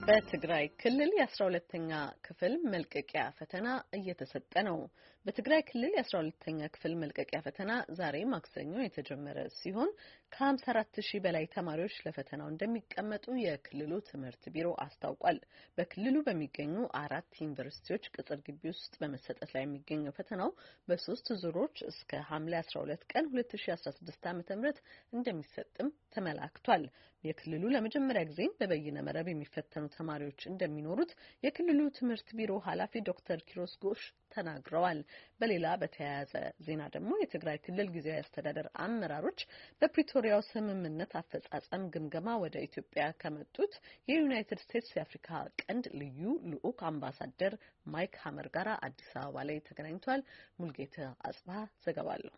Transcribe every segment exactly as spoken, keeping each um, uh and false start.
በትግራይ ክልል የአስራ ሁለተኛ ክፍል መልቀቂያ ፈተና እየተሰጠ ነው። በትግራይ ክልል የአስራ ሁለተኛ ክፍል መልቀቂያ ፈተና ዛሬ ማክሰኞ የተጀመረ ሲሆን ከሀምሳ አራት ሺህ በላይ ተማሪዎች ለፈተናው እንደሚቀመጡ የክልሉ ትምህርት ቢሮ አስታውቋል። በክልሉ በሚገኙ አራት ዩኒቨርሲቲዎች ቅጽር ግቢ ውስጥ በመሰጠት ላይ የሚገኘው ፈተናው በሶስት ዙሮች እስከ ሐምሌ አስራ ሁለት ቀን ሁለት ሺህ አስራ ስድስት ዓ.ም እንደሚሰጥም ተመላክቷል። የክልሉ ለመጀመሪያ ጊዜ በበይነ መረብ የሚፈተኑ ተማሪዎች እንደሚኖሩት የክልሉ ትምህርት ቢሮ ኃላፊ ዶክተር ኪሮስ ጎሽ ተናግረዋል። በሌላ በተያያዘ ዜና ደግሞ የትግራይ ክልል ጊዜያዊ አስተዳደር አመራሮች በፕሪቶሪያው ስምምነት አፈጻጸም ግምገማ ወደ ኢትዮጵያ ከመጡት የዩናይትድ ስቴትስ የአፍሪካ ቀንድ ልዩ ልዑክ አምባሳደር ማይክ ሀመር ጋር አዲስ አበባ ላይ ተገናኝቷል። ሙልጌታ አጽባህ ዘገባ አለው።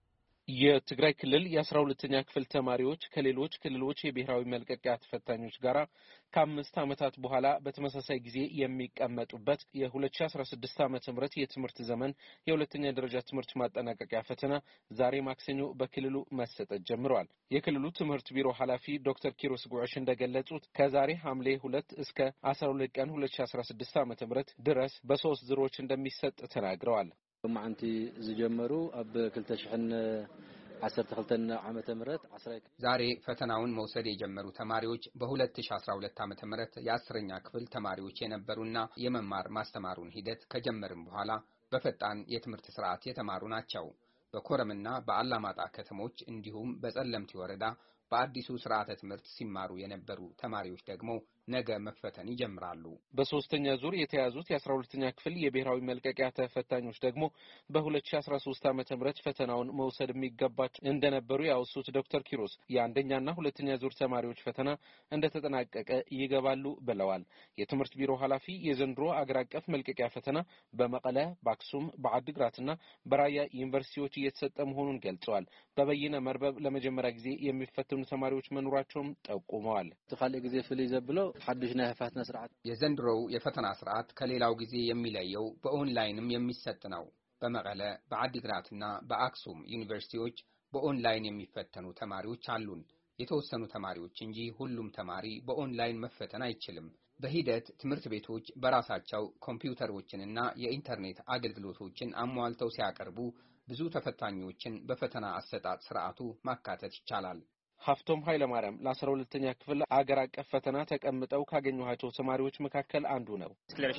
የትግራይ ክልል የአስራ ሁለተኛ ክፍል ተማሪዎች ከሌሎች ክልሎች የብሔራዊ መልቀቂያ ተፈታኞች ጋራ ከአምስት ዓመታት በኋላ በተመሳሳይ ጊዜ የሚቀመጡበት የ2016 ዓመተ ምህረት የትምህርት ዘመን የሁለተኛ ደረጃ ትምህርት ማጠናቀቂያ ፈተና ዛሬ ማክሰኞ በክልሉ መሰጠት ጀምሯል። የክልሉ ትምህርት ቢሮ ኃላፊ ዶክተር ኪሮስ ጉዕሽ እንደገለጹት ከዛሬ ሐምሌ ሁለት እስከ አስራ ሁለት ቀን ሁለት ሺህ አስራ ስድስት ዓመተ ምህረት ድረስ በሶስት ዙሮች እንደሚሰጥ ተናግረዋል። ማዓንቲ ዝጀመሩ አብ ክልተ ሺህ ዓሰርተ ክልተ ዓመተ ምህረት ዛሬ ፈተናውን መውሰድ የጀመሩ ተማሪዎች በ2012 ዓመተ ምህረት የአስረኛ ክፍል ተማሪዎች የነበሩና የመማር ማስተማሩን ሂደት ከጀመሩም በኋላ በፈጣን የትምህርት ስርዓት የተማሩ ናቸው። በኮረምና በአላማጣ ከተሞች እንዲሁም በጸለምቲ ወረዳ በአዲሱ ስርዓተ ትምህርት ሲማሩ የነበሩ ተማሪዎች ደግሞ ነገ መፈተን ይጀምራሉ። በሶስተኛ ዙር የተያዙት የአስራ ሁለተኛ ክፍል የብሔራዊ መልቀቂያ ተፈታኞች ደግሞ በ2013 ዓመተ ምህረት ፈተናውን መውሰድ የሚገባቸው እንደነበሩ ያወሱት ዶክተር ኪሮስ የአንደኛና ሁለተኛ ዙር ተማሪዎች ፈተና እንደተጠናቀቀ ይገባሉ ብለዋል። የትምህርት ቢሮ ኃላፊ የዘንድሮ አገር አቀፍ መልቀቂያ ፈተና በመቀለ፣ በአክሱም፣ በአድግራትና በራያ ዩኒቨርሲቲዎች እየተሰጠ መሆኑን ገልጸዋል። በበይነ መርበብ ለመጀመሪያ ጊዜ የሚፈተኑ ተማሪዎች መኖራቸውም ጠቁመዋል። ተኻለ ጊዜ ፍሊ ዘብለው ሐድሽና የፈተና ስርዓት የዘንድሮው የፈተና ስርዓት ከሌላው ጊዜ የሚለየው በኦንላይንም የሚሰጥ ነው። በመቀለ፣ በአዲግራትና በአክሱም ዩኒቨርሲቲዎች በኦንላይን የሚፈተኑ ተማሪዎች አሉን። የተወሰኑ ተማሪዎች እንጂ ሁሉም ተማሪ በኦንላይን መፈተን አይችልም። በሂደት ትምህርት ቤቶች በራሳቸው ኮምፒውተሮችንና የኢንተርኔት አገልግሎቶችን አሟልተው ሲያቀርቡ ብዙ ተፈታኞችን በፈተና አሰጣጥ ስርዓቱ ማካተት ይቻላል። ሀፍቶም ኃይለ ማርያም ለአስራ ሁለተኛ ክፍል አገር አቀፍ ፈተና ተቀምጠው ካገኙዋቸው ተማሪዎች መካከል አንዱ ነው።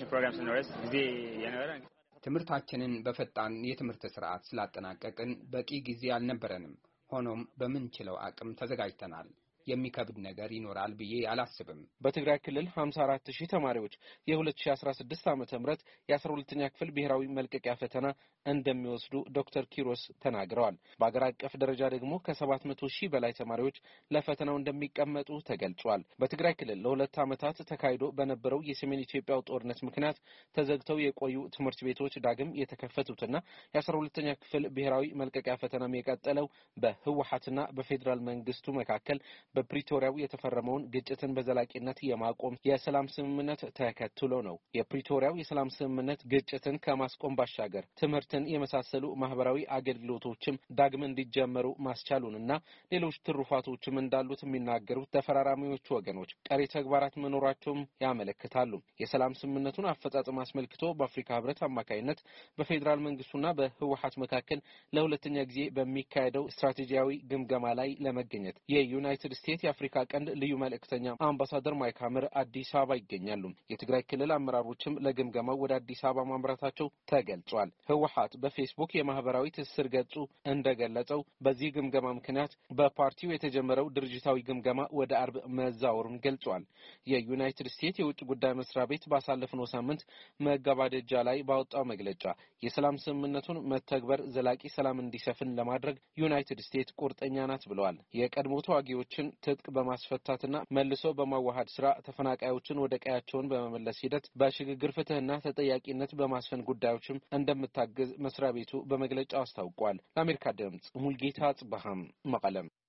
ትምህርታችንን በፈጣን የትምህርት ስርዓት ስላጠናቀቅን በቂ ጊዜ አልነበረንም። ሆኖም በምንችለው አቅም ተዘጋጅተናል። የሚከብድ ነገር ይኖራል ብዬ አላስብም። በትግራይ ክልል ሀምሳ አራት ሺህ ተማሪዎች የ2016 ዓመተ ምህረት የአስራ ሁለተኛ ክፍል ብሔራዊ መልቀቂያ ፈተና እንደሚወስዱ ዶክተር ኪሮስ ተናግረዋል። በአገር አቀፍ ደረጃ ደግሞ ከሰባት መቶ ሺህ በላይ ተማሪዎች ለፈተናው እንደሚቀመጡ ተገልጿል። በትግራይ ክልል ለሁለት ዓመታት ተካሂዶ በነበረው የሰሜን ኢትዮጵያው ጦርነት ምክንያት ተዘግተው የቆዩ ትምህርት ቤቶች ዳግም የተከፈቱትና የአስራ ሁለተኛ ክፍል ብሔራዊ መልቀቂያ ፈተናም የቀጠለው በህወሓትና በፌዴራል መንግስቱ መካከል በፕሪቶሪያው የተፈረመውን ግጭትን በዘላቂነት የማቆም የሰላም ስምምነት ተከትሎ ነው። የፕሪቶሪያው የሰላም ስምምነት ግጭትን ከማስቆም ባሻገር ትምህርትን የመሳሰሉ ማህበራዊ አገልግሎቶችም ዳግም እንዲጀመሩ ማስቻሉንና ሌሎች ትሩፋቶችም እንዳሉት የሚናገሩት ተፈራራሚዎቹ ወገኖች ቀሪ ተግባራት መኖራቸውም ያመለክታሉ። የሰላም ስምምነቱን አፈጻጸም አስመልክቶ በአፍሪካ ህብረት አማካይነት በፌዴራል መንግስቱና በህወሓት መካከል ለሁለተኛ ጊዜ በሚካሄደው ስትራቴጂያዊ ግምገማ ላይ ለመገኘት የዩናይትድ ስቴትስ የአፍሪካ ቀንድ ልዩ መልእክተኛ አምባሳደር ማይክ ሀመር አዲስ አበባ ይገኛሉ። የትግራይ ክልል አመራሮችም ለግምገማው ወደ አዲስ አበባ ማምራታቸው ተገልጿል። ህወሓት በፌስቡክ የማህበራዊ ትስስር ገጹ እንደገለጸው በዚህ ግምገማ ምክንያት በፓርቲው የተጀመረው ድርጅታዊ ግምገማ ወደ አርብ መዛወሩን ገልጿል። የዩናይትድ ስቴትስ የውጭ ጉዳይ መስሪያ ቤት ባሳለፍነው ሳምንት መገባደጃ ላይ ባወጣው መግለጫ የሰላም ስምምነቱን መተግበር ዘላቂ ሰላም እንዲሰፍን ለማድረግ ዩናይትድ ስቴትስ ቁርጠኛ ናት ብለዋል። የቀድሞ ተዋጊዎችን ትጥቅ በማስፈታትና መልሶ በማዋሃድ ስራ ተፈናቃዮችን ወደ ቀያቸውን በመመለስ ሂደት በሽግግር ፍትህና ተጠያቂነት በማስፈን ጉዳዮችም እንደምታግዝ መስሪያ ቤቱ በመግለጫው አስታውቋል። ለአሜሪካ ድምጽ ሙልጌታ ጽባሃም መቀለም